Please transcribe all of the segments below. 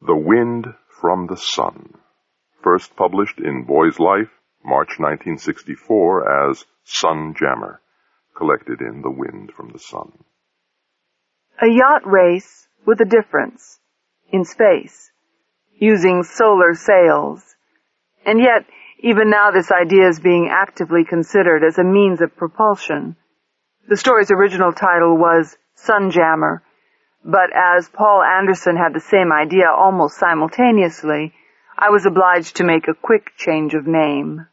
The Wind from the Sun, first published in Boy's Life, March 1964 as Sun Jammer, collected in The Wind from the Sun. A yacht race with a difference, in space, using solar sails. And yet, even now this idea is being actively considered as a means of propulsion. The story's original title was Sun Jammer, but as Paul Anderson had the same idea almost simultaneously, I was obliged to make a quick change of name.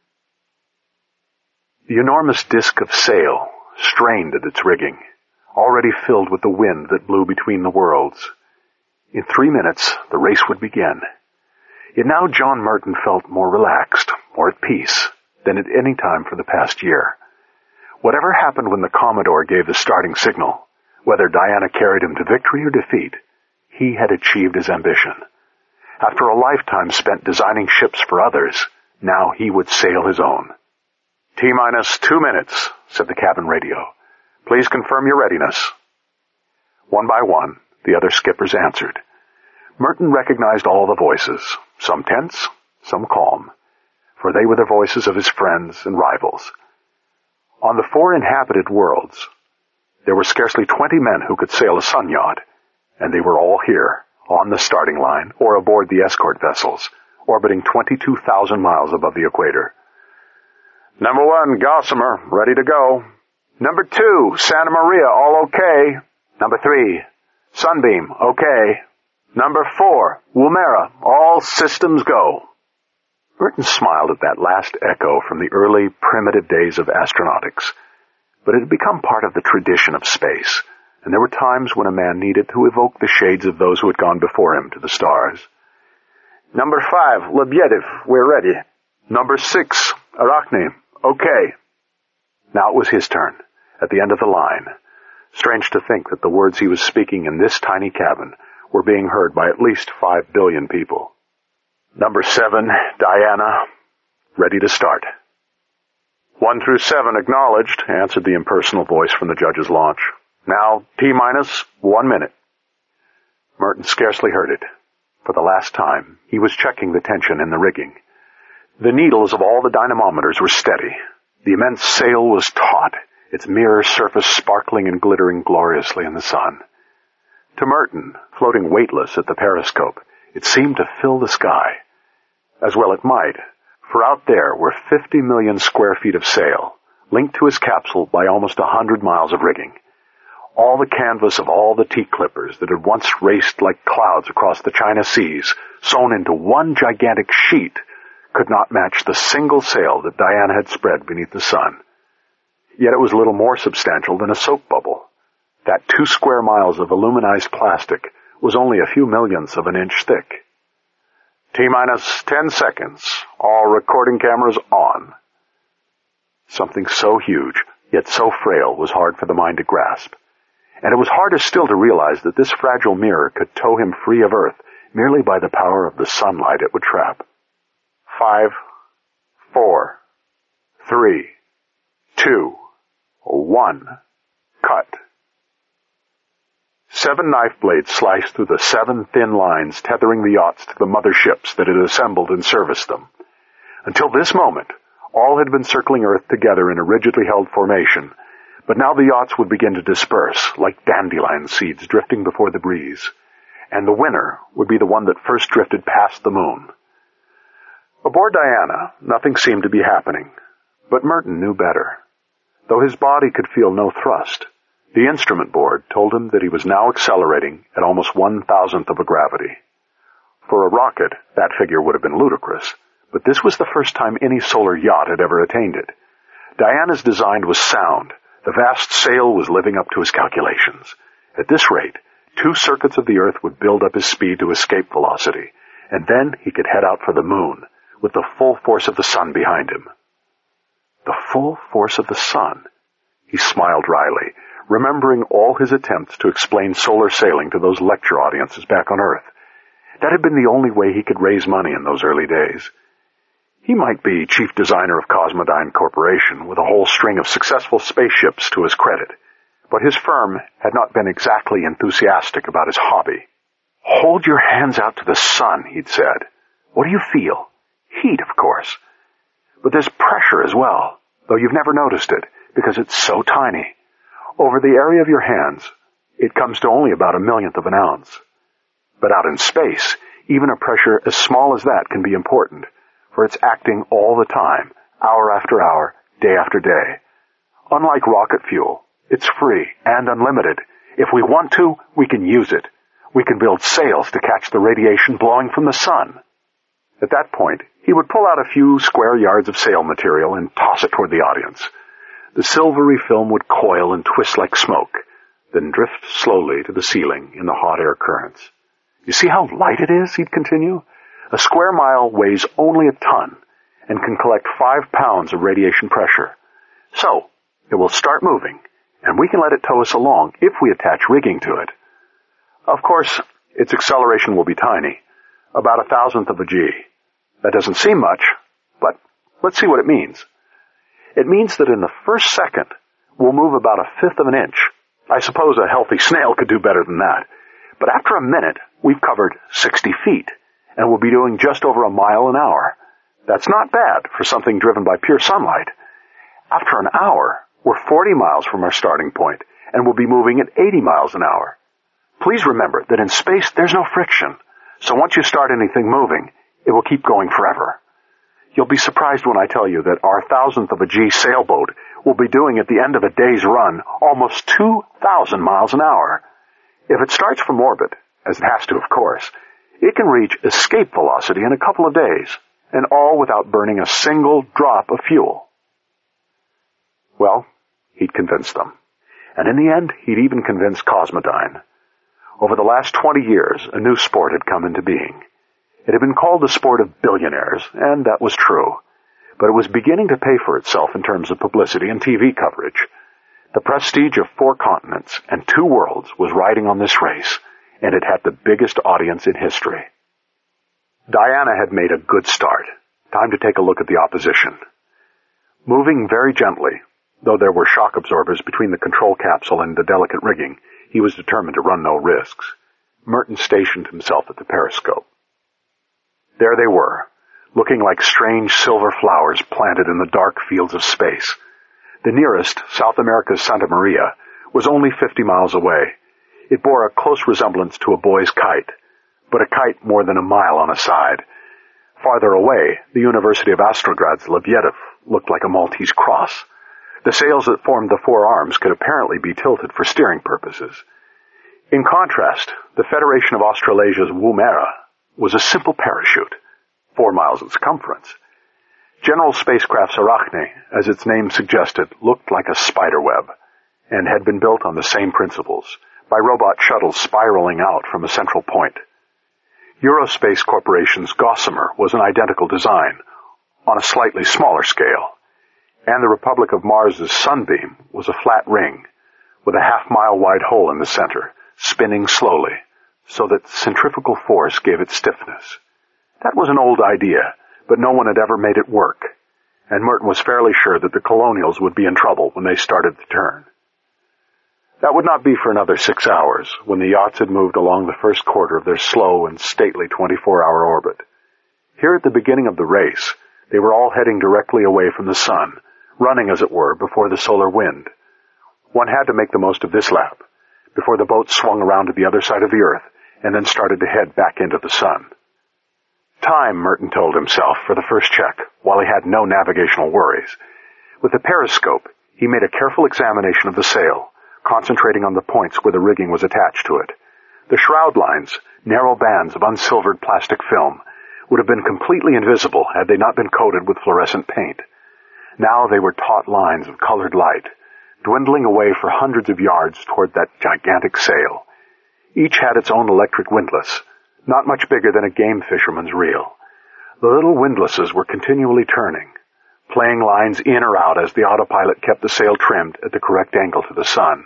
The enormous disk of sail strained at its rigging, already filled with the wind that blew between the worlds. In 3 minutes, the race would begin. Yet now John Merton felt more relaxed, more at peace, than at any time for the past year. Whatever happened when the Commodore gave the starting signal, whether Diana carried him to victory or defeat, he had achieved his ambition. After a lifetime spent designing ships for others, now he would sail his own. T-minus 2 minutes, said the cabin radio. Please confirm your readiness. One by one, the other skippers answered. Merton recognized all the voices, some tense, some calm, for they were the voices of his friends and rivals. On the 4 inhabited worlds, there were scarcely 20 men who could sail a sun yacht, and they were all here, on the starting line, or aboard the escort vessels, orbiting 22,000 miles above the equator. Number 1, Gossamer, ready to go. Number 2, Santa Maria, all okay. Number 3, Sunbeam, okay. Number 4, Woomera, all systems go. Merton smiled at that last echo from the early, primitive days of astronautics. But it had become part of the tradition of space, and there were times when a man needed to evoke the shades of those who had gone before him to the stars. Number 5, Lebediev, we're ready. Number 6, Arachne, okay. Now it was his turn, at the end of the line. Strange to think that the words he was speaking in this tiny cabin were being heard by at least 5 billion people. Number 7, Diana, ready to start. 1 through 7 acknowledged, answered the impersonal voice from the judge's launch. Now, T-minus 1 minute. Merton scarcely heard it. For the last time, he was checking the tension in the rigging. The needles of all the dynamometers were steady. The immense sail was taut, its mirror surface sparkling and glittering gloriously in the sun. To Merton, floating weightless at the periscope, it seemed to fill the sky. As well it might, for out there were 50 million square feet of sail, linked to his capsule by almost 100 miles of rigging. All the canvas of all the T-clippers that had once raced like clouds across the China seas, sewn into one gigantic sheet, could not match the single sail that Diana had spread beneath the sun. Yet it was little more substantial than a soap bubble. That 2 square miles of aluminized plastic was only a few millionths of an inch thick. T-minus 10 seconds. All recording cameras on. Something so huge, yet so frail, was hard for the mind to grasp. And it was harder still to realize that this fragile mirror could tow him free of Earth merely by the power of the sunlight it would trap. 5, 4, 3, 2, 1. Cut. 7 knife blades sliced through the 7 thin lines tethering the yachts to the mother ships that had assembled and serviced them. Until this moment, all had been circling Earth together in a rigidly held formation, but now the yachts would begin to disperse, like dandelion seeds drifting before the breeze, and the winner would be the one that first drifted past the moon. Aboard Diana, nothing seemed to be happening, but Merton knew better. Though his body could feel no thrust, the instrument board told him that he was now accelerating at almost 1,000th of a gravity. For a rocket, that figure would have been ludicrous, but this was the first time any solar yacht had ever attained it. Diana's design was sound. The vast sail was living up to his calculations. At this rate, 2 circuits of the Earth would build up his speed to escape velocity, and then he could head out for the moon, with the full force of the sun behind him. The full force of the sun? He smiled wryly, remembering all his attempts to explain solar sailing to those lecture audiences back on Earth. That had been the only way he could raise money in those early days. He might be chief designer of Cosmodyne Corporation, with a whole string of successful spaceships to his credit, but his firm had not been exactly enthusiastic about his hobby. Hold your hands out to the sun, he'd said. What do you feel? Heat, of course. But there's pressure as well, though you've never noticed it, because it's so tiny. Over the area of your hands, it comes to only about 1/1,000,000th of an ounce. But out in space, even a pressure as small as that can be important, for it's acting all the time, hour after hour, day after day. Unlike rocket fuel, it's free and unlimited. If we want to, we can use it. We can build sails to catch the radiation blowing from the sun. At that point, he would pull out a few square yards of sail material and toss it toward the audience. The silvery film would coil and twist like smoke, then drift slowly to the ceiling in the hot air currents. You see how light it is, he'd continue? A square mile weighs only a ton and can collect 5 pounds of radiation pressure. So, it will start moving, and we can let it tow us along if we attach rigging to it. Of course, its acceleration will be tiny, about 1,000th of a g. That doesn't seem much, but let's see what it means. It means that in the first second, we'll move about 1/5 of an inch. I suppose a healthy snail could do better than that. But after a minute, we've covered 60 feet, and we'll be doing just over 1 mile an hour. That's not bad for something driven by pure sunlight. After an hour, we're 40 miles from our starting point, and we'll be moving at 80 miles an hour. Please remember that in space, there's no friction, so once you start anything moving, it will keep going forever. You'll be surprised when I tell you that our 1,000th of a g sailboat will be doing at the end of a day's run almost 2,000 miles an hour. If it starts from orbit, as it has to, of course, it can reach escape velocity in a couple of days, and all without burning a single drop of fuel. Well, he'd convinced them. And in the end, he'd even convinced Cosmodyne. Over the last 20 years, a new sport had come into being. It had been called the sport of billionaires, and that was true. But it was beginning to pay for itself in terms of publicity and TV coverage. The prestige of 4 continents and 2 worlds was riding on this race, and it had the biggest audience in history. Diana had made a good start. Time to take a look at the opposition. Moving very gently, though there were shock absorbers between the control capsule and the delicate rigging, he was determined to run no risks. Merton stationed himself at the periscope. There they were, looking like strange silver flowers planted in the dark fields of space. The nearest, South America's Santa Maria, was only 50 miles away. It bore a close resemblance to a boy's kite, but a kite more than 1 mile on a side. Farther away, the University of Astrograd's Lebediev looked like a Maltese cross. The sails that formed the 4 arms could apparently be tilted for steering purposes. In contrast, the Federation of Australasia's Woomera was a simple parachute, 4 miles in circumference. General Spacecraft's Arachne, as its name suggested, looked like a spider web, and had been built on the same principles, by robot shuttles spiraling out from a central point. Eurospace Corporation's Gossamer was an identical design, on a slightly smaller scale, and the Republic of Mars's Sunbeam was a flat ring, with a half-mile-wide hole in the center, spinning slowly, so that centrifugal force gave it stiffness. That was an old idea, but no one had ever made it work, and Merton was fairly sure that the Colonials would be in trouble when they started to turn. That would not be for another 6 hours, when the yachts had moved along the first quarter of their slow and stately 24-hour orbit. Here at the beginning of the race, they were all heading directly away from the sun, running, as it were, before the solar wind. One had to make the most of this lap, before the boat swung around to the other side of the Earth, and then started to head back into the sun. Time, Merton told himself, for the first check, while he had no navigational worries. With the periscope, he made a careful examination of the sail, concentrating on the points where the rigging was attached to it. The shroud lines, narrow bands of unsilvered plastic film, would have been completely invisible had they not been coated with fluorescent paint. Now they were taut lines of colored light, dwindling away for hundreds of yards toward that gigantic sail. Each had its own electric windlass, not much bigger than a game fisherman's reel. The little windlasses were continually turning, playing lines in or out as the autopilot kept the sail trimmed at the correct angle to the sun.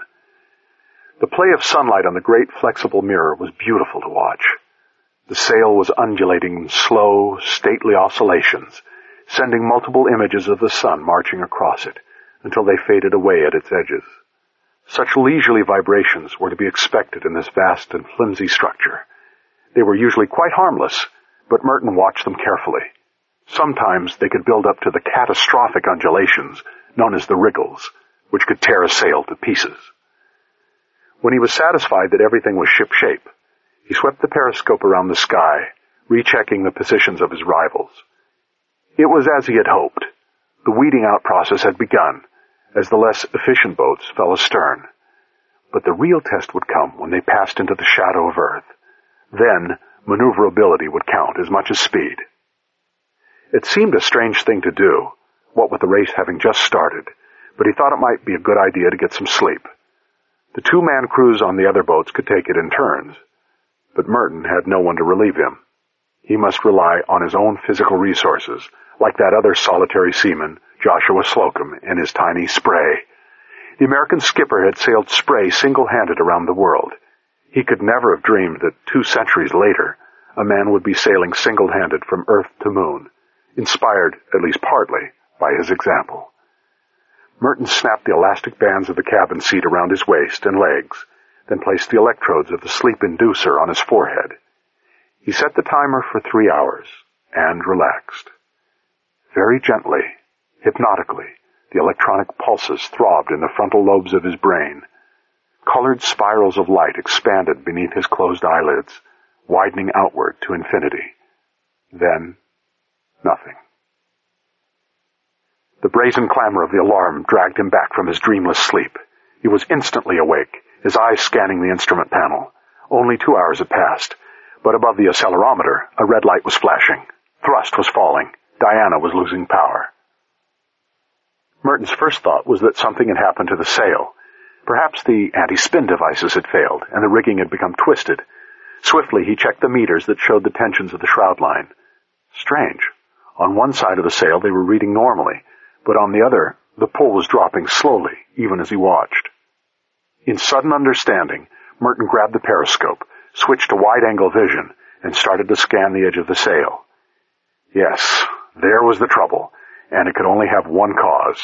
The play of sunlight on the great flexible mirror was beautiful to watch. The sail was undulating in slow, stately oscillations, sending multiple images of the sun marching across it until they faded away at its edges. Such leisurely vibrations were to be expected in this vast and flimsy structure. They were usually quite harmless, but Merton watched them carefully. Sometimes they could build up to the catastrophic undulations known as the wriggles, which could tear a sail to pieces. When he was satisfied that everything was shipshape, he swept the periscope around the sky, rechecking the positions of his rivals. It was as he had hoped. The weeding out process had begun, as the less efficient boats fell astern. But the real test would come when they passed into the shadow of Earth. Then, maneuverability would count as much as speed. It seemed a strange thing to do, what with the race having just started, but he thought it might be a good idea to get some sleep. The two-man crews on the other boats could take it in turns, but Merton had no one to relieve him. He must rely on his own physical resources, like that other solitary seaman, Joshua Slocum, and his tiny Spray. The American skipper had sailed Spray single-handed around the world. He could never have dreamed that 2 centuries later, a man would be sailing single-handed from Earth to Moon, inspired, at least partly, by his example. Merton snapped the elastic bands of the cabin seat around his waist and legs, then placed the electrodes of the sleep inducer on his forehead. He set the timer for 3 hours, and relaxed. Very gently, hypnotically, the electronic pulses throbbed in the frontal lobes of his brain. Colored spirals of light expanded beneath his closed eyelids, widening outward to infinity. Then, nothing. The brazen clamor of the alarm dragged him back from his dreamless sleep. He was instantly awake, his eyes scanning the instrument panel. Only 2 hours had passed, but above the accelerometer, a red light was flashing. Thrust was falling. Diana was losing power. Merton's first thought was that something had happened to the sail. Perhaps the anti-spin devices had failed, and the rigging had become twisted. Swiftly, he checked the meters that showed the tensions of the shroud line. Strange. On one side of the sail, they were reading normally, but on the other, the pull was dropping slowly, even as he watched. In sudden understanding, Merton grabbed the periscope, switched to wide-angle vision, and started to scan the edge of the sail. Yes, there was the trouble, and it could only have one cause.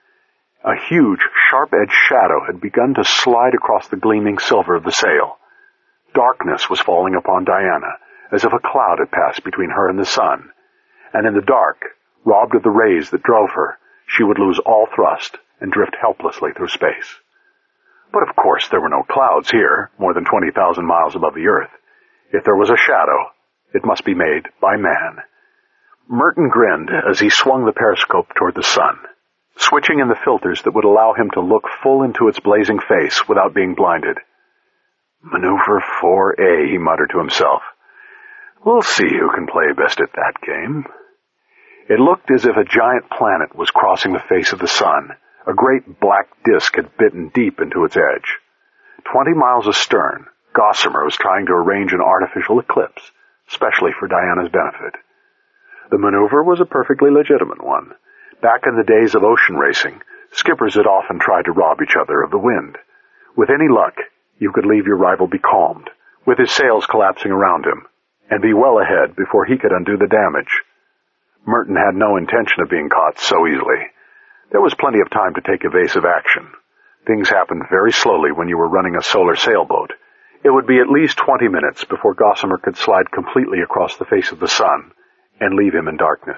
A huge, sharp-edged shadow had begun to slide across the gleaming silver of the sail. Darkness was falling upon Diana, as if a cloud had passed between her and the sun, and in the dark, robbed of the rays that drove her, she would lose all thrust and drift helplessly through space. But of course there were no clouds here, more than 20,000 miles above the Earth. If there was a shadow, it must be made by man. Merton grinned as he swung the periscope toward the sun, switching in the filters that would allow him to look full into its blazing face without being blinded. Maneuver 4A, he muttered to himself. We'll see who can play best at that game. It looked as if a giant planet was crossing the face of the sun. A great black disk had bitten deep into its edge. 20 miles astern, Gossamer was trying to arrange an artificial eclipse, especially for Diana's benefit. The maneuver was a perfectly legitimate one. Back in the days of ocean racing, skippers had often tried to rob each other of the wind. With any luck, you could leave your rival becalmed, with his sails collapsing around him, and be well ahead before he could undo the damage. Merton had no intention of being caught so easily. There was plenty of time to take evasive action. Things happened very slowly when you were running a solar sailboat. It would be at least 20 minutes before Gossamer could slide completely across the face of the sun and leave him in darkness.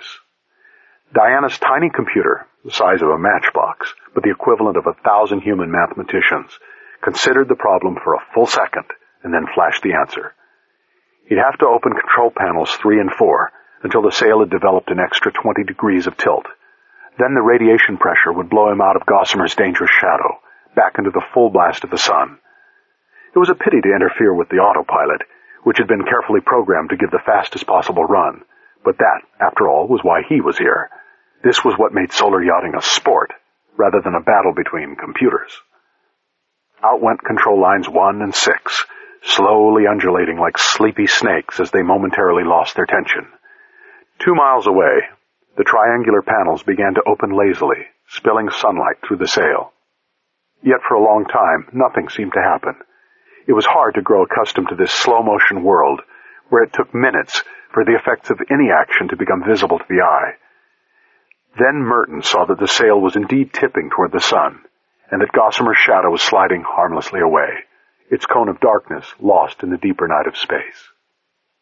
Diana's tiny computer, the size of a matchbox, but the equivalent of 1,000 human mathematicians, considered the problem for a full second and then flashed the answer. He'd have to open control panels 3 and 4 until the sail had developed an extra 20 degrees of tilt. Then the radiation pressure would blow him out of Gossamer's dangerous shadow, back into the full blast of the sun. It was a pity to interfere with the autopilot, which had been carefully programmed to give the fastest possible run, but that, after all, was why he was here. This was what made solar yachting a sport, rather than a battle between computers. Out went control lines 1 and 6, slowly undulating like sleepy snakes as they momentarily lost their tension. 2 miles away, the triangular panels began to open lazily, spilling sunlight through the sail. Yet for a long time, nothing seemed to happen. It was hard to grow accustomed to this slow-motion world, where it took minutes for the effects of any action to become visible to the eye. Then Merton saw that the sail was indeed tipping toward the sun, and that Gossamer's shadow was sliding harmlessly away, its cone of darkness lost in the deeper night of space.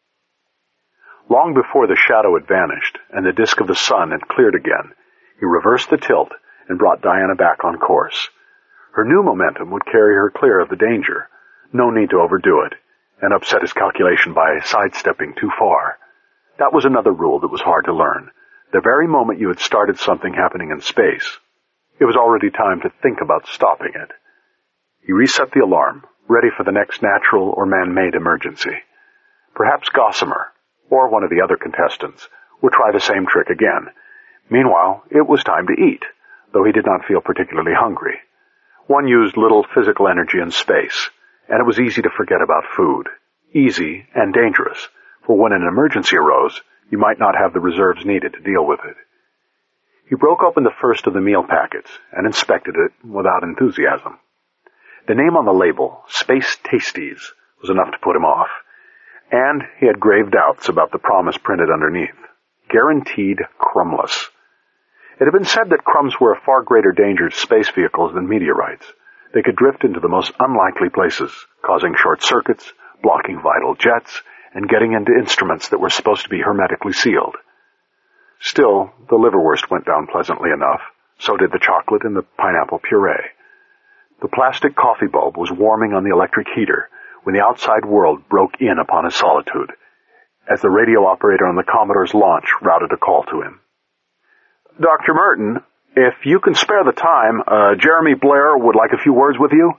Long before the shadow had vanished and the disk of the sun had cleared again, he reversed the tilt and brought Diana back on course. Her new momentum would carry her clear of the danger. No need to overdo it, and upset his calculation by sidestepping too far. That was another rule that was hard to learn. The very moment you had started something happening in space, it was already time to think about stopping it. He reset the alarm, ready for the next natural or man-made emergency. Perhaps Gossamer, or one of the other contestants, would try the same trick again. Meanwhile, it was time to eat, though he did not feel particularly hungry. One used little physical energy in space, and it was easy to forget about food. Easy and dangerous, for when an emergency arose, you might not have the reserves needed to deal with it. He broke open the first of the meal packets and inspected it without enthusiasm. The name on the label, Space Tasties, was enough to put him off, and he had grave doubts about the promise printed underneath. Guaranteed crumbless. It had been said that crumbs were a far greater danger to space vehicles than meteorites. They could drift into the most unlikely places, causing short circuits, blocking vital jets, and getting into instruments that were supposed to be hermetically sealed. Still, the liverwurst went down pleasantly enough. So did the chocolate and the pineapple puree. The plastic coffee bulb was warming on the electric heater when the outside world broke in upon his solitude, as the radio operator on the Commodore's launch routed a call to him. "Dr. Merton, if you can spare the time, Jeremy Blair would like a few words with you."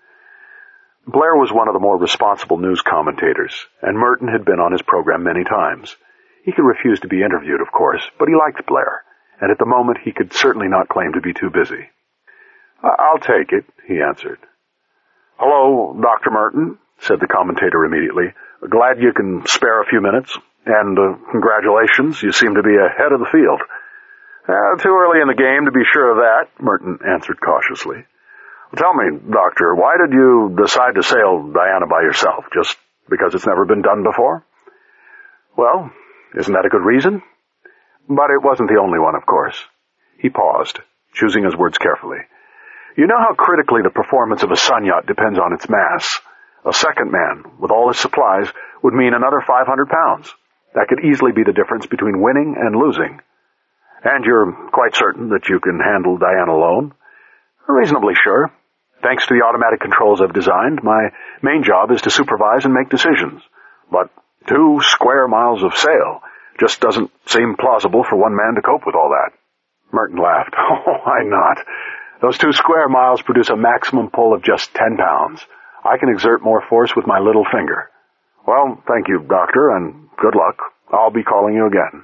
Blair was one of the more responsible news commentators, and Merton had been on his program many times. He could refuse to be interviewed, of course, but he liked Blair, and at the moment he could certainly not claim to be too busy. "I'll take it," he answered. "Hello, Dr. Merton," said the commentator immediately. "Glad you can spare a few minutes, and congratulations, you seem to be ahead of the field." "Too early in the game to be sure of that," Merton answered cautiously. "Tell me, Doctor, why did you decide to sail Diana by yourself? Just because it's never been done before?" "Well, isn't that a good reason?" But it wasn't the only one, of course. He paused, choosing his words carefully. "You know how critically the performance of a sun yacht depends on its mass. A second man, with all his supplies, would mean another 500 pounds. That could easily be the difference between winning and losing." "And you're quite certain that you can handle Diana alone?" "Reasonably sure. Thanks to the automatic controls I've designed, my main job is to supervise and make decisions. But 2 square miles of sail just doesn't seem plausible for one man to cope with all that." Merton laughed. "Oh, why not? Those 2 square miles produce a maximum pull of just 10 pounds. I can exert more force with my little finger." "Well, thank you, Doctor, and good luck. I'll be calling you again."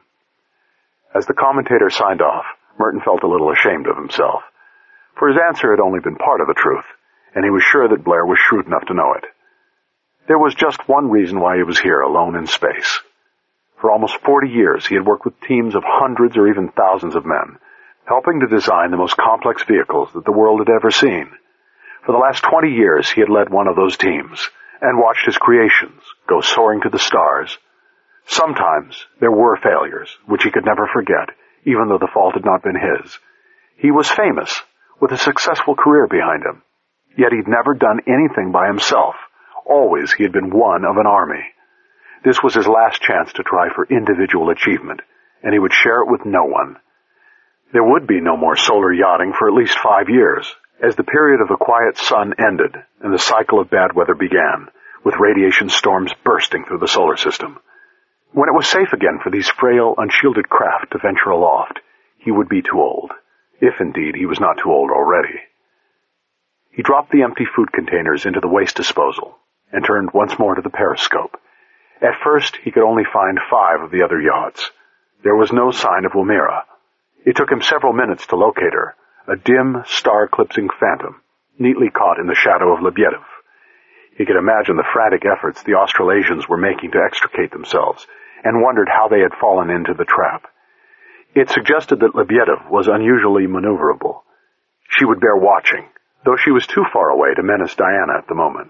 As the commentator signed off, Merton felt a little ashamed of himself, for his answer had only been part of the truth, and he was sure that Blair was shrewd enough to know it. There was just one reason why he was here, alone in space. For almost 40 years, he had worked with teams of hundreds or even thousands of men, helping to design the most complex vehicles that the world had ever seen. For the last 20 years, he had led one of those teams, and watched his creations go soaring to the stars. Sometimes there were failures, which he could never forget, even though the fault had not been his. He was famous, with a successful career behind him. Yet he'd never done anything by himself. Always he had been one of an army. This was his last chance to try for individual achievement, and he would share it with no one. There would be no more solar yachting for at least 5 years, as the period of the quiet sun ended and the cycle of bad weather began, with radiation storms bursting through the solar system. When it was safe again for these frail, unshielded craft to venture aloft, he would be too old, if indeed he was not too old already. He dropped the empty food containers into the waste disposal and turned once more to the periscope. At first, he could only find 5 of the other yachts. There was no sign of Woomera. It took him several minutes to locate her, a dim, star-eclipsing phantom, neatly caught in the shadow of Lebediev. He could imagine the frantic efforts the Australasians were making to extricate themselves, and wondered how they had fallen into the trap. It suggested that Lebediev was unusually maneuverable. She would bear watching, though she was too far away to menace Diana at the moment.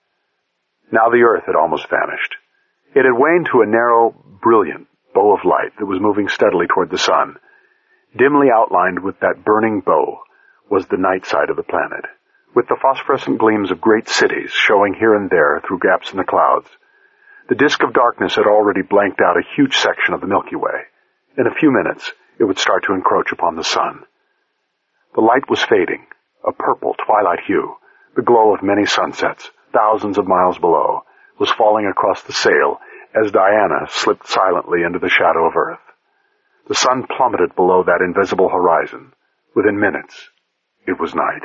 Now the Earth had almost vanished. It had waned to a narrow, brilliant bow of light that was moving steadily toward the sun. Dimly outlined with that burning bow was the night side of the planet, with the phosphorescent gleams of great cities showing here and there through gaps in the clouds. The disk of darkness had already blanked out a huge section of the Milky Way. In a few minutes, it would start to encroach upon the sun. The light was fading, a purple twilight hue. The glow of many sunsets, thousands of miles below, was falling across the sail as Diana slipped silently into the shadow of Earth. The sun plummeted below that invisible horizon. Within minutes, it was night.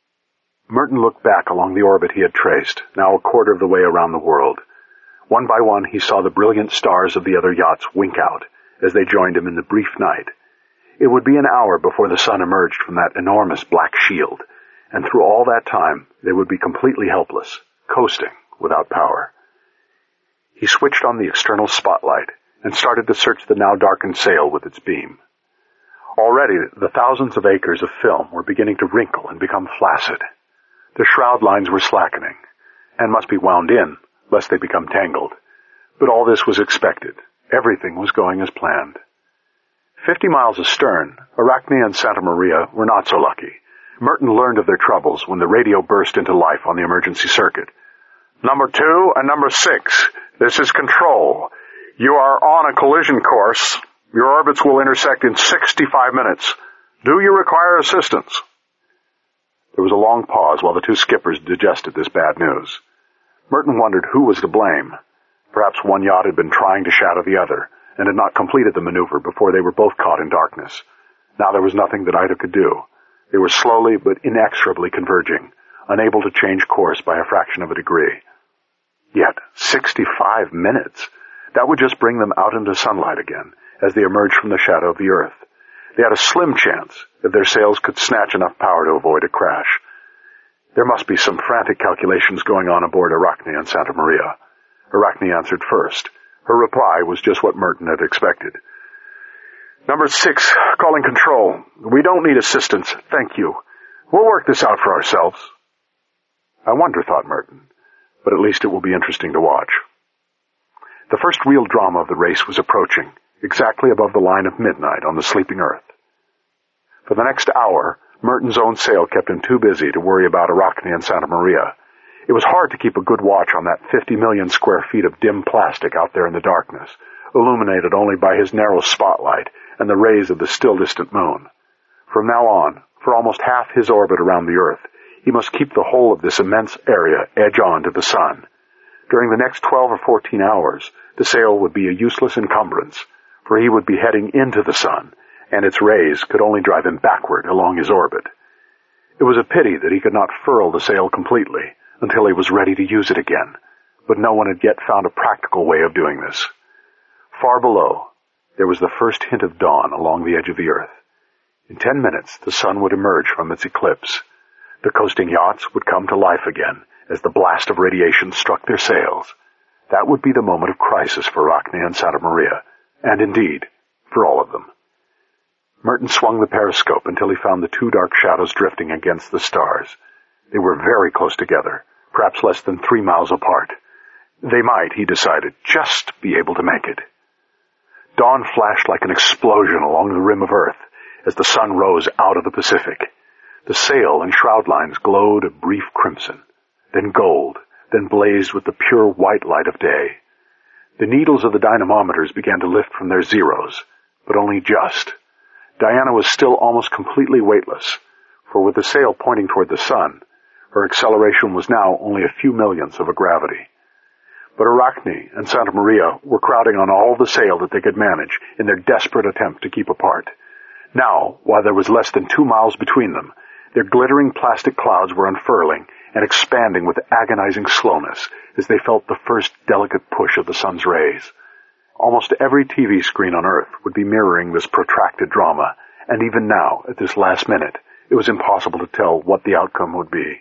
Merton looked back along the orbit he had traced, now a quarter of the way around the world. One by one, he saw the brilliant stars of the other yachts wink out as they joined him in the brief night. It would be an hour before the sun emerged from that enormous black shield, and through all that time, they would be completely helpless, coasting without power. He switched on the external spotlight and started to search the now darkened sail with its beam. Already, the thousands of acres of film were beginning to wrinkle and become flaccid. The shroud lines were slackening, and must be wound in, lest they become tangled. But all this was expected. Everything was going as planned. 50 miles astern, Arachne and Santa Maria were not so lucky. Merton learned of their troubles when the radio burst into life on the emergency circuit. "Number 2 and number 6, this is Control. You are on a collision course. Your orbits will intersect in 65 minutes. Do you require assistance?" There was a long pause while the two skippers digested this bad news. Merton wondered who was to blame. Perhaps one yacht had been trying to shadow the other, and had not completed the maneuver before they were both caught in darkness. Now there was nothing that either could do. They were slowly but inexorably converging, unable to change course by a fraction of a degree. Yet, 65 minutes! That would just bring them out into sunlight again, as they emerged from the shadow of the Earth. They had a slim chance if their sails could snatch enough power to avoid a crash. There must be some frantic calculations going on aboard Arachne and Santa Maria. Arachne answered first. Her reply was just what Merton had expected. "Number 6, calling Control. We don't need assistance, thank you. We'll work this out for ourselves." I wonder, thought Merton, but at least it will be interesting to watch. The first real drama of the race was approaching, exactly above the line of midnight on the sleeping Earth. For the next hour, Merton's own sail kept him too busy to worry about Arachne and Santa Maria. It was hard to keep a good watch on that 50 million square feet of dim plastic out there in the darkness, illuminated only by his narrow spotlight and the rays of the still distant moon. From now on, for almost half his orbit around the Earth, he must keep the whole of this immense area edge on to the sun. During the next 12 or 14 hours, the sail would be a useless encumbrance, for he would be heading into the sun, and its rays could only drive him backward along his orbit. It was a pity that he could not furl the sail completely until he was ready to use it again, but no one had yet found a practical way of doing this. Far below, there was the first hint of dawn along the edge of the Earth. In 10 minutes, the sun would emerge from its eclipse. The coasting yachts would come to life again as the blast of radiation struck their sails. That would be the moment of crisis for Arachne and Santa Maria, and indeed, for all of them. Merton swung the periscope until he found the two dark shadows drifting against the stars. They were very close together, perhaps less than 3 miles apart. They might, he decided, just be able to make it. Dawn flashed like an explosion along the rim of Earth as the sun rose out of the Pacific. The sail and shroud lines glowed a brief crimson, then gold, then blazed with the pure white light of day. The needles of the dynamometers began to lift from their zeros, but only just. Diana was still almost completely weightless, for with the sail pointing toward the sun, her acceleration was now only a few millionths of a gravity. But Arachne and Santa Maria were crowding on all the sail that they could manage in their desperate attempt to keep apart. Now, while there was less than 2 miles between them, their glittering plastic clouds were unfurling and expanding with agonizing slowness as they felt the first delicate push of the sun's rays. Almost every TV screen on Earth would be mirroring this protracted drama, and even now, at this last minute, it was impossible to tell what the outcome would be.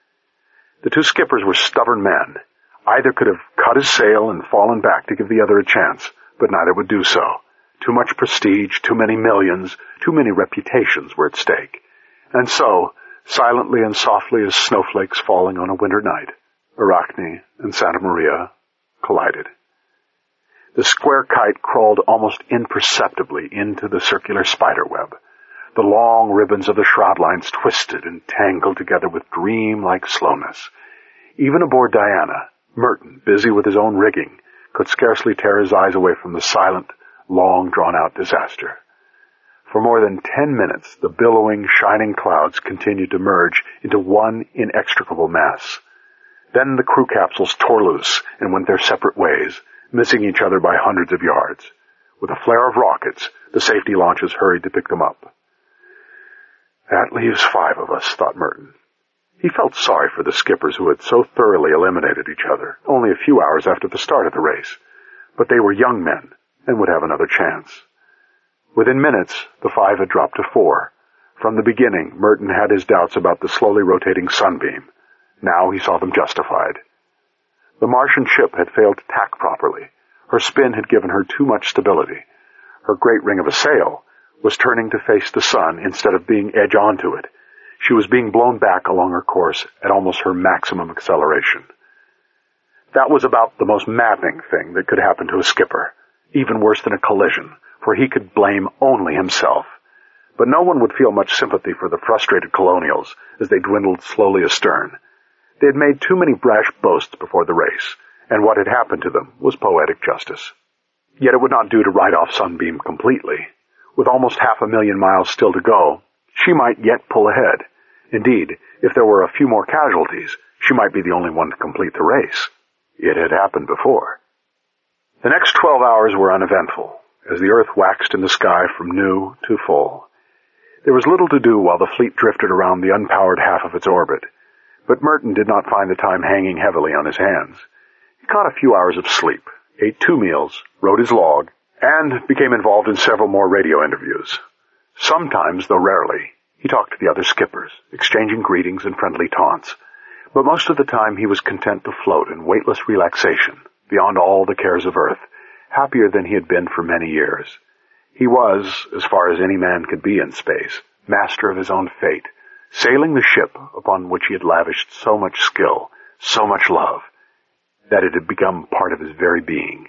The two skippers were stubborn men. Either could have cut his sail and fallen back to give the other a chance, but neither would do so. Too much prestige, too many millions, too many reputations were at stake. And so, silently and softly as snowflakes falling on a winter night, Arachne and Santa Maria collided. The square kite crawled almost imperceptibly into the circular spider web. The long ribbons of the shroud lines twisted and tangled together with dream-like slowness. Even aboard Diana, Merton, busy with his own rigging, could scarcely tear his eyes away from the silent, long drawn-out disaster. For more than 10 minutes, the billowing, shining clouds continued to merge into one inextricable mass. Then the crew capsules tore loose and went their separate ways, missing each other by hundreds of yards. With a flare of rockets, the safety launches hurried to pick them up. That leaves 5 of us, thought Merton. He felt sorry for the skippers who had so thoroughly eliminated each other, only a few hours after the start of the race. But they were young men and would have another chance. Within minutes, the 5 had dropped to 4. From the beginning, Merton had his doubts about the slowly rotating sunbeam. Now he saw them justified. The Martian ship had failed to tack properly. Her spin had given her too much stability. Her great ring of a sail was turning to face the sun instead of being edge onto it. She was being blown back along her course at almost her maximum acceleration. That was about the most maddening thing that could happen to a skipper, even worse than a collision, for he could blame only himself. But no one would feel much sympathy for the frustrated colonials as they dwindled slowly astern. They had made too many brash boasts before the race, and what had happened to them was poetic justice. Yet it would not do to write off Sunbeam completely. With almost 500,000 miles still to go, she might yet pull ahead. Indeed, if there were a few more casualties, she might be the only one to complete the race. It had happened before. The next 12 hours were uneventful, as the Earth waxed in the sky from new to full. There was little to do while the fleet drifted around the unpowered half of its orbit, but Merton did not find the time hanging heavily on his hands. He caught a few hours of sleep, ate 2 meals, wrote his log, and became involved in several more radio interviews. Sometimes, though rarely, he talked to the other skippers, exchanging greetings and friendly taunts. But most of the time he was content to float in weightless relaxation, beyond all the cares of Earth, happier than he had been for many years. He was, as far as any man could be in space, master of his own fate, sailing the ship upon which he had lavished so much skill, so much love, that it had become part of his very being.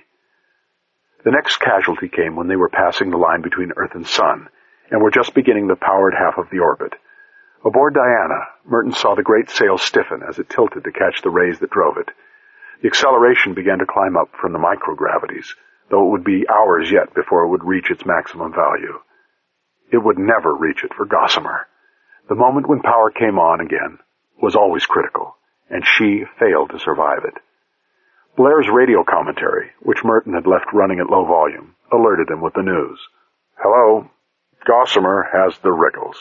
The next casualty came when they were passing the line between Earth and Sun, and were just beginning the powered half of the orbit. Aboard Diana, Merton saw the great sail stiffen as it tilted to catch the rays that drove it. The acceleration began to climb up from the microgravities, though it would be hours yet before it would reach its maximum value. It would never reach it for Gossamer. The moment when power came on again was always critical, and she failed to survive it. Blair's radio commentary, which Merton had left running at low volume, alerted him with the news. "Hello, Gossamer has the wriggles."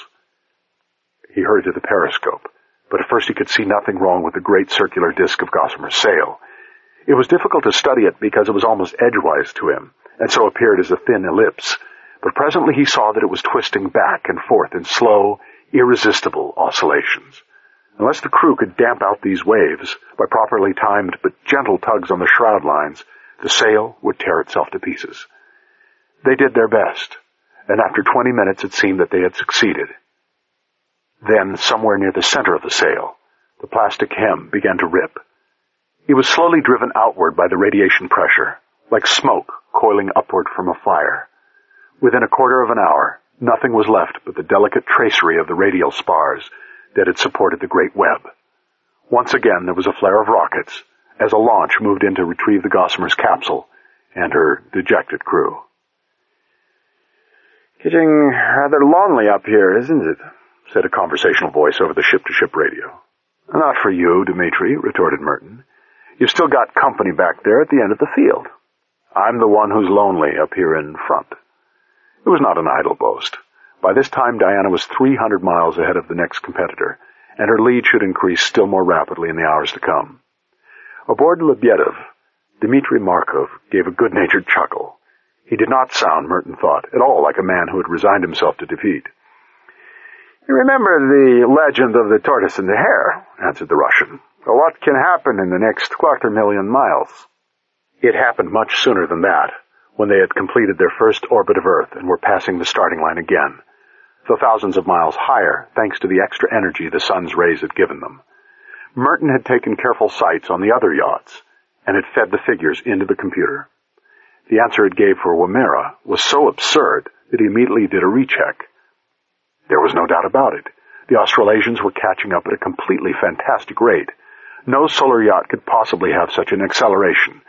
He hurried to the periscope, but at first he could see nothing wrong with the great circular disk of Gossamer's sail. It was difficult to study it because it was almost edgewise to him, and so appeared as a thin ellipse, but presently he saw that it was twisting back and forth in slow, irresistible oscillations. Unless the crew could damp out these waves by properly timed but gentle tugs on the shroud lines, the sail would tear itself to pieces. They did their best, and after 20 minutes it seemed that they had succeeded. Then, somewhere near the center of the sail, the plastic hem began to rip. It was slowly driven outward by the radiation pressure, like smoke coiling upward from a fire. Within a quarter of an hour, nothing was left but the delicate tracery of the radial spars that had supported the great web. Once again there was a flare of rockets as a launch moved in to retrieve the Gossamer's capsule and her dejected crew. "Getting rather lonely up here, isn't it?" said a conversational voice over the ship-to-ship radio. "Not for you, Dmitri," retorted Merton. "You've still got company back there at the end of the field. I'm the one who's lonely up here in front." It was not an idle boast. By this time, Diana was 300 miles ahead of the next competitor, and her lead should increase still more rapidly in the hours to come. Aboard Lebedev, Dmitri Markov gave a good-natured chuckle. He did not sound, Merton thought, at all like a man who had resigned himself to defeat. "You remember the legend of the tortoise and the hare," answered the Russian. "What can happen in the next 250,000 miles?" It happened much sooner than that, when they had completed their first orbit of Earth and were passing the starting line again, though thousands of miles higher, thanks to the extra energy the sun's rays had given them. Merton had taken careful sights on the other yachts, and had fed the figures into the computer. The answer it gave for Woomera was so absurd that he immediately did a recheck. There was no doubt about it. The Australasians were catching up at a completely fantastic rate. No solar yacht could possibly have such an acceleration.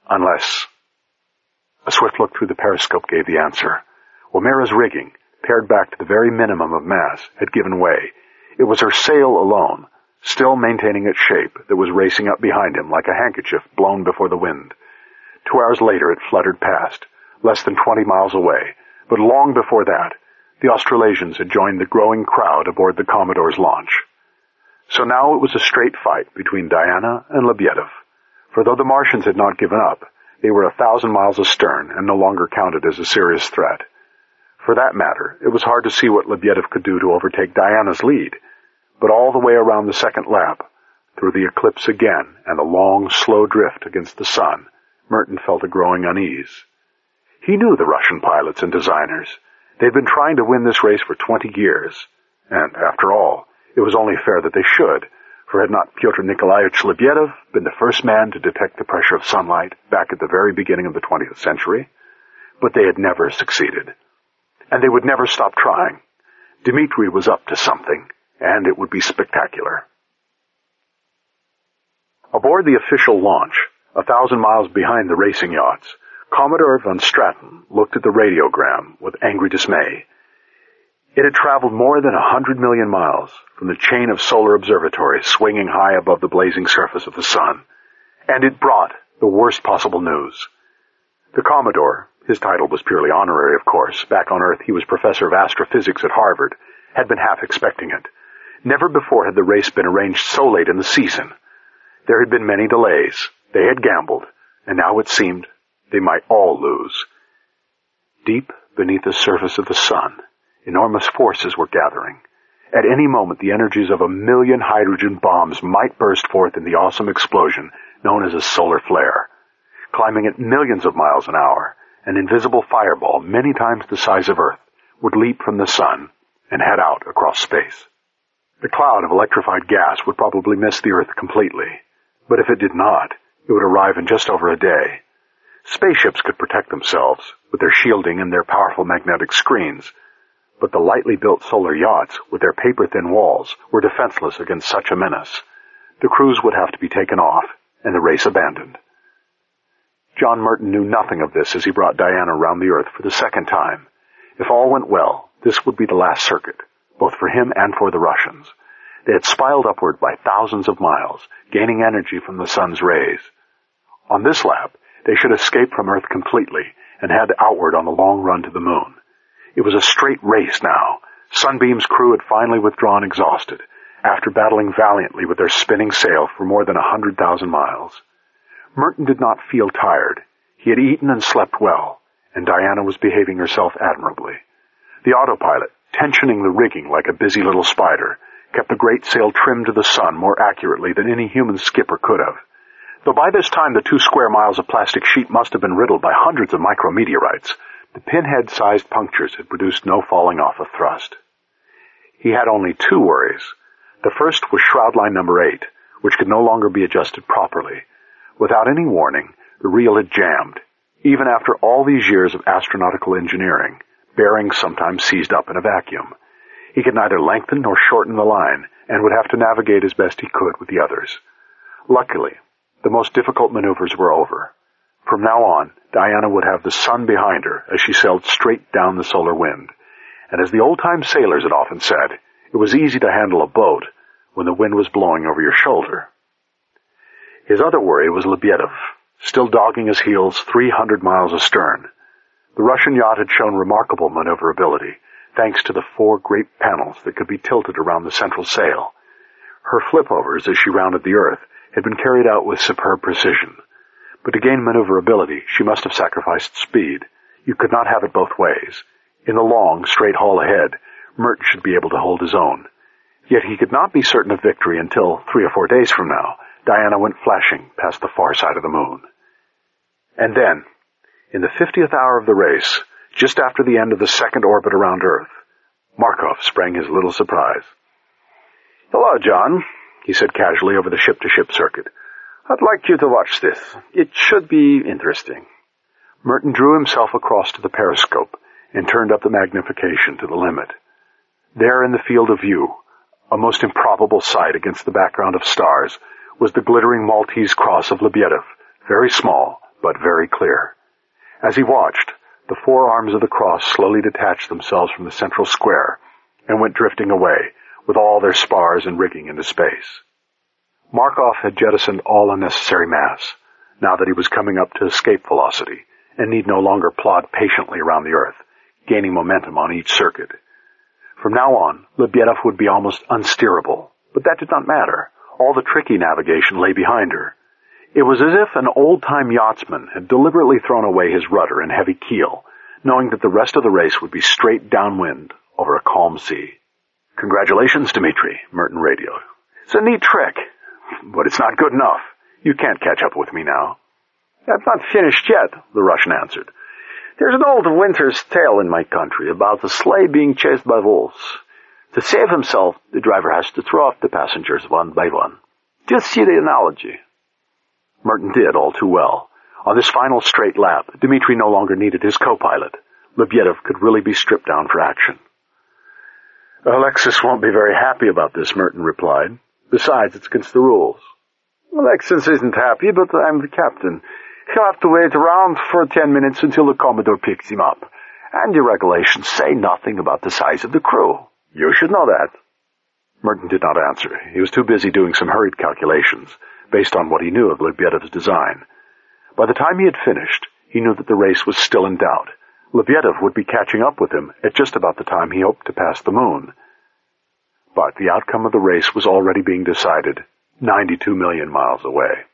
Unless... A swift look through the periscope gave the answer. Woomera's rigging, pared back to the very minimum of mass, had given way. It was her sail alone, still maintaining its shape, that was racing up behind him like a handkerchief blown before the wind. 2 hours later it fluttered past, less than 20 miles away, but long before that, the Australasians had joined the growing crowd aboard the Commodore's launch. So now it was a straight fight between Diana and Lebedev, for though the Martians had not given up, they were 1,000 miles astern and no longer counted as a serious threat. For that matter, it was hard to see what Lebedev could do to overtake Diana's lead, but all the way around the second lap, through the eclipse again and the long, slow drift against the sun, Merton felt a growing unease. He knew the Russian pilots and designers. They'd been trying to win this race for 20 years, and, after all, it was only fair that they should, for had not Pyotr Nikolaevich Lebedev been the first man to detect the pressure of sunlight back at the very beginning of the 20th century? But they had never succeeded. And they would never stop trying. Dmitri was up to something, and it would be spectacular. Aboard the official launch, 1,000 miles behind the racing yachts, Commodore von Stratton looked at the radiogram with angry dismay. It had traveled more than 100 million miles from the chain of solar observatories swinging high above the blazing surface of the sun, and it brought the worst possible news. The Commodore, his title was purely honorary, of course, back on Earth he was professor of astrophysics at Harvard, had been half expecting it. Never before had the race been arranged so late in the season. There had been many delays, they had gambled, and now it seemed they might all lose. Deep beneath the surface of the sun, enormous forces were gathering. At any moment, the energies of 1 million hydrogen bombs might burst forth in the awesome explosion known as a solar flare. Climbing at millions of miles an hour, an invisible fireball many times the size of Earth would leap from the sun and head out across space. The cloud of electrified gas would probably miss the Earth completely, but if it did not, it would arrive in just over a day. Spaceships could protect themselves with their shielding and their powerful magnetic screens, but the lightly built solar yachts, with their paper-thin walls, were defenseless against such a menace. The crews would have to be taken off, and the race abandoned. John Merton knew nothing of this as he brought Diana round the Earth for the second time. If all went well, this would be the last circuit, both for him and for the Russians. They had spiraled upward by thousands of miles, gaining energy from the sun's rays. On this lap, they should escape from Earth completely and head outward on the long run to the moon. It was a straight race now. Sunbeam's crew had finally withdrawn exhausted, after battling valiantly with their spinning sail for more than 100,000 miles. Merton did not feel tired. He had eaten and slept well, and Diana was behaving herself admirably. The autopilot, tensioning the rigging like a busy little spider, kept the great sail trimmed to the sun more accurately than any human skipper could have. Though by this time the 2 square miles of plastic sheet must have been riddled by hundreds of micrometeorites, the pinhead-sized punctures had produced no falling off of thrust. He had only 2 worries. The first was shroud line number 8, which could no longer be adjusted properly. Without any warning, the reel had jammed. Even after all these years of astronautical engineering, bearings sometimes seized up in a vacuum. He could neither lengthen nor shorten the line, and would have to navigate as best he could with the others. Luckily, the most difficult maneuvers were over. From now on, Diana would have the sun behind her as she sailed straight down the solar wind. And as the old-time sailors had often said, it was easy to handle a boat when the wind was blowing over your shoulder. His other worry was Lebedev, still dogging his heels 300 miles astern. The Russian yacht had shown remarkable maneuverability, thanks to the 4 great panels that could be tilted around the central sail. Her flipovers as she rounded the Earth had been carried out with superb precision. But to gain maneuverability, she must have sacrificed speed. You could not have it both ways. In the long, straight haul ahead, Merton should be able to hold his own. Yet he could not be certain of victory until, 3 or 4 days from now, Diana went flashing past the far side of the moon. And then, in the 50th hour of the race, just after the end of the second orbit around Earth, Markov sprang his little surprise. "Hello, John," he said casually over the ship-to-ship circuit. "I'd like you to watch this. It should be interesting." Merton drew himself across to the periscope and turned up the magnification to the limit. There in the field of view, a most improbable sight against the background of stars, was the glittering Maltese cross of Lebedev, very small, but very clear. As he watched, the four arms of the cross slowly detached themselves from the central square and went drifting away, with all their spars and rigging into space. Markov had jettisoned all unnecessary mass, now that he was coming up to escape velocity, and need no longer plod patiently around the Earth, gaining momentum on each circuit. From now on, Lebedev would be almost unsteerable, but that did not matter. All the tricky navigation lay behind her. It was as if an old-time yachtsman had deliberately thrown away his rudder and heavy keel, knowing that the rest of the race would be straight downwind over a calm sea. "Congratulations, Dmitri," Merton radioed. "It's a neat trick, but it's not good enough. You can't catch up with me now." "That's not finished yet," the Russian answered. "There's an old winter's tale in my country about a sleigh being chased by wolves. To save himself, the driver has to throw off the passengers one by one. Do you see the analogy?" Merton did all too well. On this final straight lap, Dmitri no longer needed his co-pilot. Lebedev could really be stripped down for action. "Alexis won't be very happy about this," Merton replied. "Besides, it's against the rules." "Alexis isn't happy, but I'm the captain. He'll have to wait around for 10 minutes until the Commodore picks him up. And the regulations say nothing about the size of the crew. You should know that." Merton did not answer. He was too busy doing some hurried calculations, based on what he knew of Lebedev's design. By the time he had finished, he knew that the race was still in doubt. Lebedev would be catching up with him at just about the time he hoped to pass the moon. But the outcome of the race was already being decided 92 million miles away.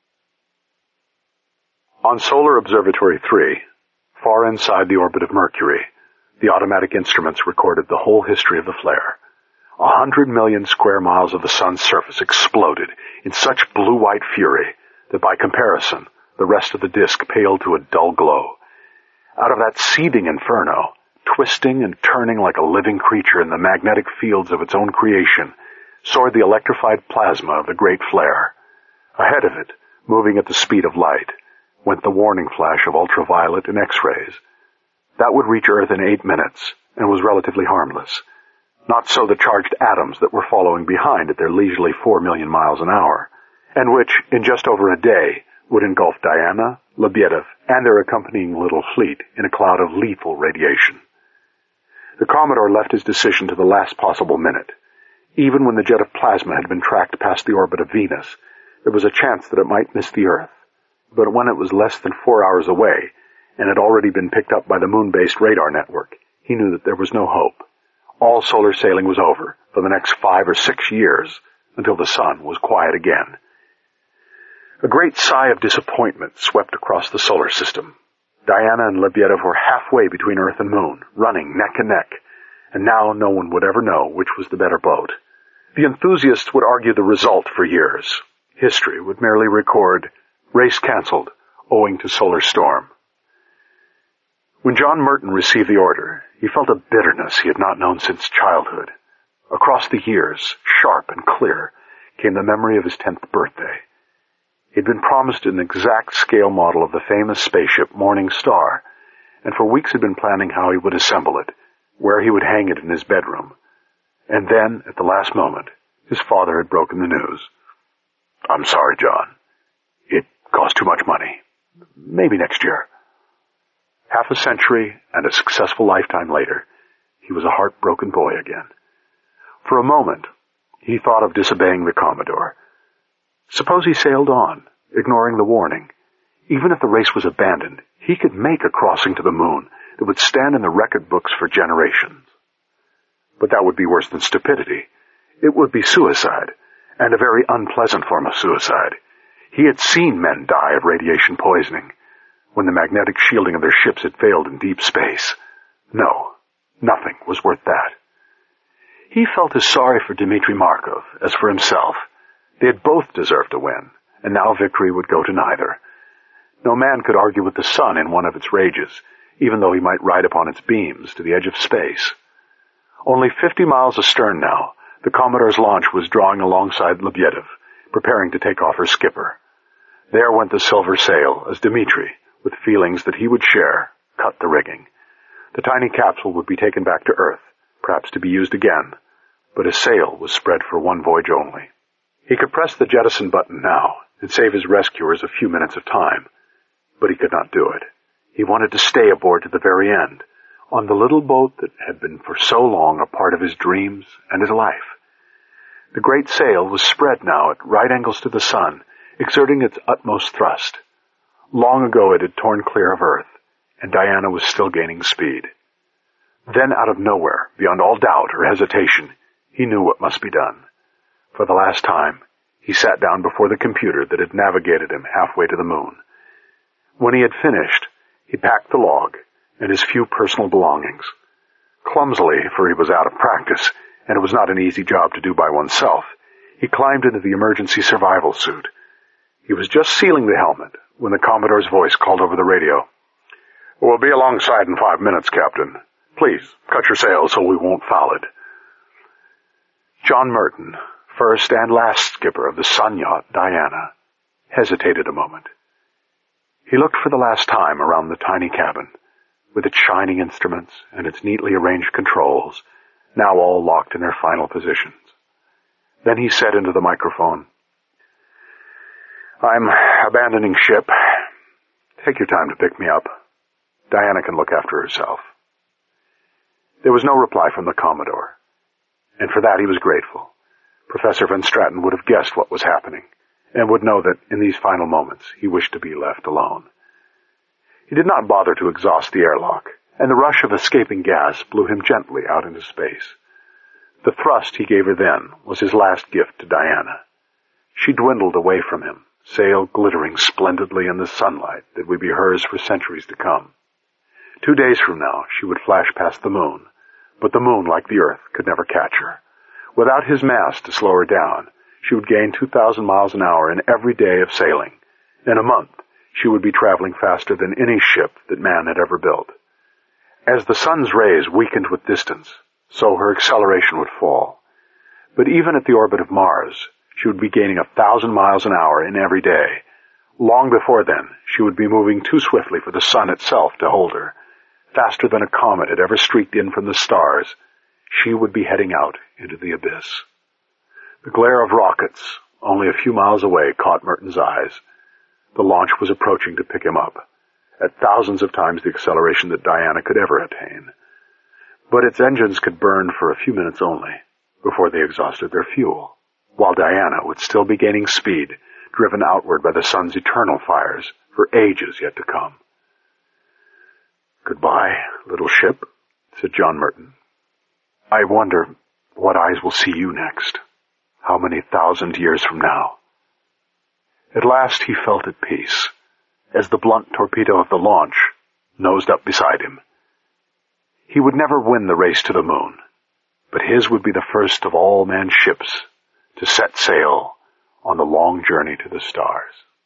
On Solar Observatory 3, far inside the orbit of Mercury, the automatic instruments recorded the whole history of the flare. 100 million square miles of the sun's surface exploded in such blue-white fury that by comparison, the rest of the disk paled to a dull glow. Out of that seething inferno, twisting and turning like a living creature in the magnetic fields of its own creation, soared the electrified plasma of the great flare. Ahead of it, moving at the speed of light, went the warning flash of ultraviolet and X-rays. That would reach Earth in 8 minutes, and was relatively harmless. Not so the charged atoms that were following behind at their leisurely 4 million miles an hour, and which, in just over a day, would engulf Diana, Lebedev, and their accompanying little fleet in a cloud of lethal radiation. The Commodore left his decision to the last possible minute. Even when the jet of plasma had been tracked past the orbit of Venus, there was a chance that it might miss the Earth. But when it was less than 4 hours away, and had already been picked up by the moon-based radar network, he knew that there was no hope. All solar sailing was over for the next 5 or 6 years, until the sun was quiet again. A great sigh of disappointment swept across the solar system. Diana and Lebedev were halfway between Earth and Moon, running neck and neck, and now no one would ever know which was the better boat. The enthusiasts would argue the result for years. History would merely record, "Race cancelled, owing to solar storm." When John Merton received the order, he felt a bitterness he had not known since childhood. Across the years, sharp and clear, came the memory of his 10th birthday. He'd been promised an exact scale model of the famous spaceship Morning Star, and for weeks had been planning how he would assemble it, where he would hang it in his bedroom. And then, at the last moment, his father had broken the news. "I'm sorry, John. It cost too much money. Maybe next year." Half a century and a successful lifetime later, he was a heartbroken boy again. For a moment, he thought of disobeying the Commodore. Suppose he sailed on, ignoring the warning. Even if the race was abandoned, he could make a crossing to the moon that would stand in the record books for generations. But that would be worse than stupidity. It would be suicide, and a very unpleasant form of suicide. He had seen men die of radiation poisoning, when the magnetic shielding of their ships had failed in deep space. No, nothing was worth that. He felt as sorry for Dmitri Markov as for himself. They had both deserved to win, and now victory would go to neither. No man could argue with the sun in one of its rages, even though he might ride upon its beams to the edge of space. Only 50 miles astern now, the Commodore's launch was drawing alongside Lebedev, preparing to take off her skipper. There went the silver sail as Dmitri, with feelings that he would share, cut the rigging. The tiny capsule would be taken back to Earth, perhaps to be used again, but his sail was spread for one voyage only. He could press the jettison button now and save his rescuers a few minutes of time, But he could not do it. He wanted to stay aboard to the very end, on the little boat that had been for so long a part of his dreams and his life. The great sail was spread now at right angles to the sun, exerting its utmost thrust. Long ago it had torn clear of Earth, and Diana was still gaining speed. Then out of nowhere, beyond all doubt or hesitation, he knew what must be done. For the last time, he sat down before the computer that had navigated him halfway to the moon. When he had finished, he packed the log and his few personal belongings. Clumsily, for he was out of practice, and it was not an easy job to do by oneself, he climbed into the emergency survival suit. He was just sealing the helmet when the Commodore's voice called over the radio. "We'll be alongside in 5 minutes, Captain. Please, cut your sails so we won't foul it." John Merton, first and last skipper of the sun yacht Diana, hesitated a moment. He looked for the last time around the tiny cabin, with its shining instruments and its neatly arranged controls, now all locked in their final positions. Then he said into the microphone, "I'm abandoning ship. Take your time to pick me up. Diana can look after herself." There was no reply from the Commodore, and for that he was grateful. Professor Van Straten would have guessed what was happening, and would know that in these final moments he wished to be left alone. He did not bother to exhaust the airlock, and the rush of escaping gas blew him gently out into space. The thrust he gave her then was his last gift to Diana. She dwindled away from him, sail glittering splendidly in the sunlight that would be hers for centuries to come. 2 days from now she would flash past the moon, but the moon, like the Earth, could never catch her. Without his mass to slow her down, she would gain 2,000 miles an hour in every day of sailing. In a month, she would be traveling faster than any ship that man had ever built. As the sun's rays weakened with distance, so her acceleration would fall. But even at the orbit of Mars, she would be gaining 1,000 miles an hour in every day. Long before then, she would be moving too swiftly for the sun itself to hold her. Faster than a comet had ever streaked in from the stars, she would be heading out into the abyss. The glare of rockets, only a few miles away, caught Merton's eyes. The launch was approaching to pick him up, at thousands of times the acceleration that Diana could ever attain. But its engines could burn for a few minutes only, before they exhausted their fuel, while Diana would still be gaining speed, driven outward by the sun's eternal fires, for ages yet to come. "Goodbye, little ship," said John Merton. "I wonder what eyes will see you next, how many thousand years from now." At last he felt at peace, as the blunt torpedo of the launch nosed up beside him. He would never win the race to the moon, but his would be the first of all man's ships to set sail on the long journey to the stars.